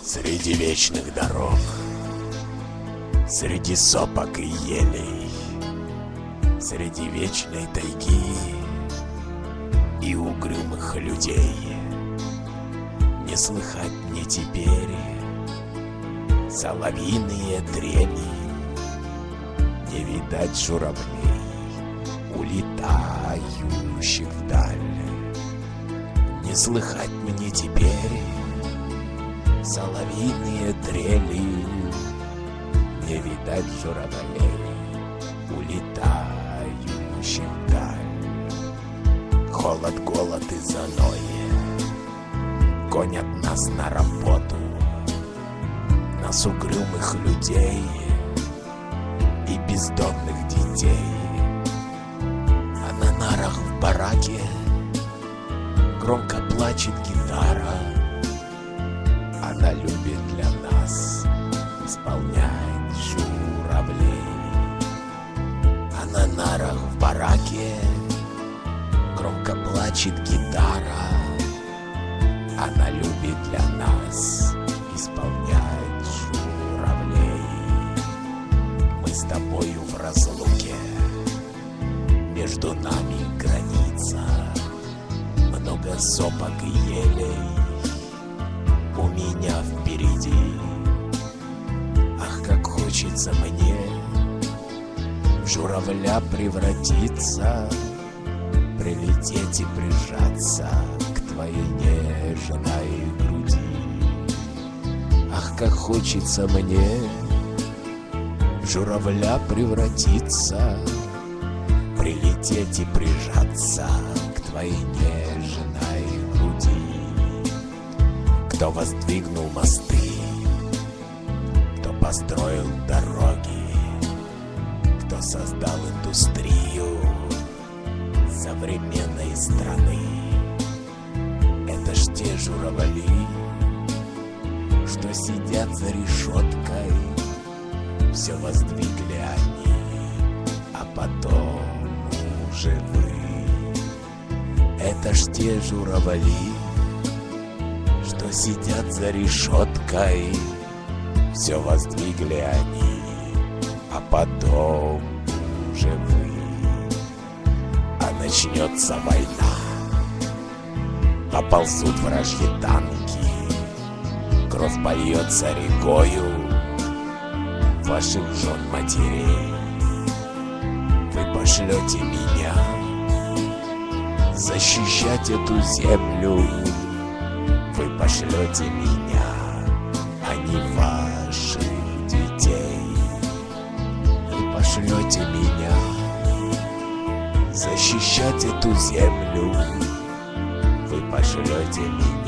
Среди вечных дорог, среди сопок и елей, среди вечной тайги и угрюмых людей не слыхать мне теперь соловьиные трели, не видать журавлей, улетающих вдаль. Не слыхать мне теперь соловьиные трели, не видать журавлей, улетающих вдаль. Холод, голод и заной гонят нас на работу, нас угрюмых людей и бездомных детей. А на нарах в бараке громко плачет гитара. Она любит для нас исполнять журавлей. А на нарах в бараке громко плачет гитара. Она любит для нас исполнять журавлей. Мы с тобою в разлуке, между нами граница, много сопок и елей у меня впереди. Ах, как хочется мне в журавля превратиться, прилететь и прижаться к твоей нежной груди. Ах, как хочется мне в журавля превратиться, прилететь и прижаться к твоей нежной груди. Кто воздвигнул мосты, кто построил дороги, кто создал индустрию современной страны, это ж те журавли, что сидят за решеткой. Все воздвигли они, а потом уже вы. Это ж те журавли, что сидят за решеткой. Все воздвигли они, а потом уже вы. А начнется война, поползут вражьи танки, кровь польется рекою ваших жен матерей. Вы пошлете меня защищать эту землю, вы пошлете меня, а не ваших детей. Вы пошлете меня защищать эту землю, вы пошлете меня,